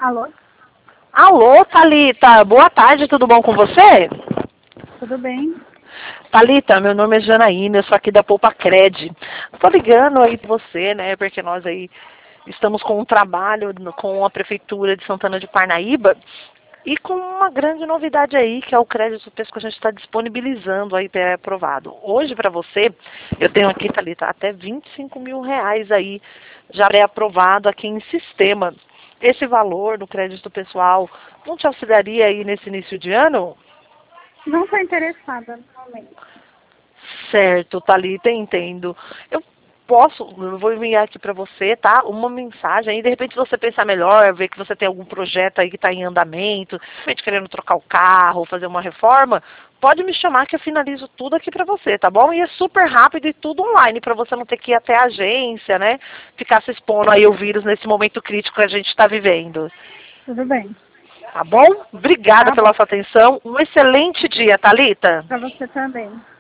Alô? Alô, Thalita, boa tarde, tudo bom com você? Tudo bem? Thalita, meu nome é Janaína, eu sou aqui da Poupa Cred. Tô ligando aí pra você, né, porque nós aí estamos com um trabalho com a Prefeitura de Santana de Parnaíba e com uma grande novidade aí, que é o crédito PES que a gente está disponibilizando aí pré-aprovado. Hoje, para você, eu tenho aqui, Thalita, até R$ 25.000 aí, já pré-aprovado aqui em sistema. Esse valor do crédito pessoal não te auxiliaria aí nesse início de ano? Não estou interessada no momento. Certo, Thalita, entendo. Eu vou enviar aqui para você, tá? Uma mensagem aí, de repente você pensar melhor, ver que você tem algum projeto aí que está em andamento, de repente querendo trocar o carro, fazer uma reforma, pode me chamar que eu finalizo tudo aqui para você, tá bom? E é super rápido e tudo online, para você não ter que ir até a agência, né? Ficar se expondo aí ao vírus nesse momento crítico que a gente está vivendo. Tudo bem. Tá bom? Obrigada Tá pela bom. sua atenção. Um excelente dia, Thalita. Para você também.